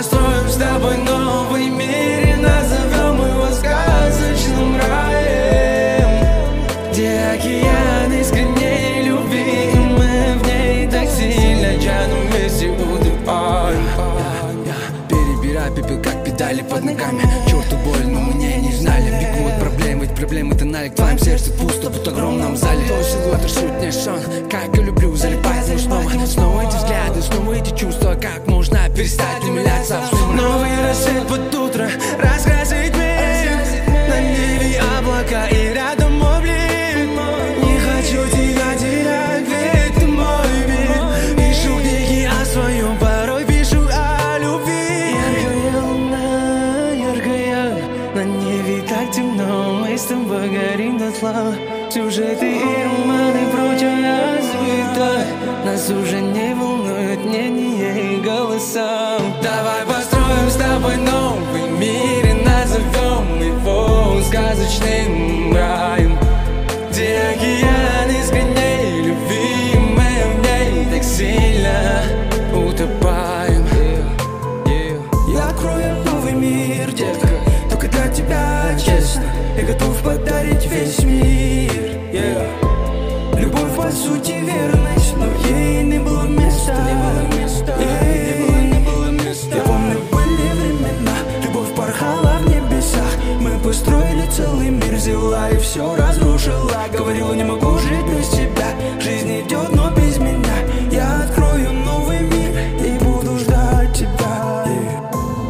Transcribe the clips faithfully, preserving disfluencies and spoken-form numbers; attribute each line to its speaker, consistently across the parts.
Speaker 1: построим с тобой новый мир и назовем его сказочным раем, где океан искренней любви, и мы в ней так сильно тянем, вместе утопаем. Перебирай пепел, как педали под ногами. Черту больно, мне не знали. Бегут проблемы, ведь проблемы тонали. В твоем сердце пусто, будто в огромном зале. То силуэт, суть не сон, как я люблю залипать. Но снова, снова эти взгляды, снова эти чувства. Как можно перестать умиляться? Новый рассвет под утро раскрасит мир. На небе облака и рядом мой блин. Не хочу тебя терять, ведь ты мой мир. Пишу книги о своем, порой пишу о любви. Яркая луна, яркая, на небе так темно, мы с тобой горим дотла. Сюжеты и романы, прочая суета нас уже не волнует мнение и голоса. Давай построим с тобой новый мир и назовем его сказочным раем, где океан искренней любви, мы в ней так сильно утопаем. Я открою новый мир, детка, только для тебя, честно. Я готов подарить весь мир, yeah. Любовь по сути верность, но ей не было места, не было места, yeah. не было, не было места. Я помню, были времена, любовь порхала в небесах. Мы построили целый мир, взяла и все разрушила. Говорила, не могу жить без тебя, жизнь идет, но без меня. Я открою новый мир и буду ждать тебя, yeah.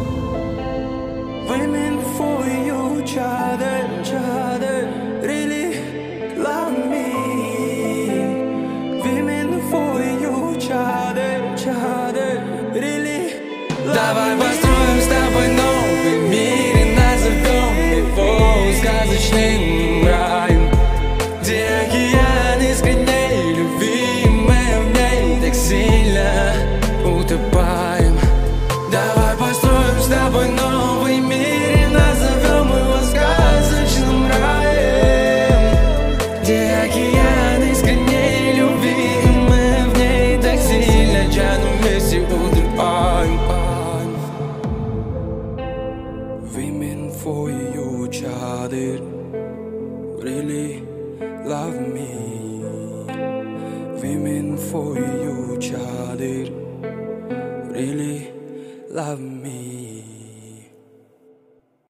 Speaker 1: Women for you, chade, chade, really love me. Women for you, chade, chade, really love me. Давай построим с тобой новый мир и назовем его сказочным раем, где океан искренней любви, мы в ней так сильно утопаем. Давай построим с тобой новый мир и назовем его сказочным раем, где океан искренней любви, и мы в ней так сильно тянем, вместе утопаем. Women for you, child, really love me. Women for you, child, really love me.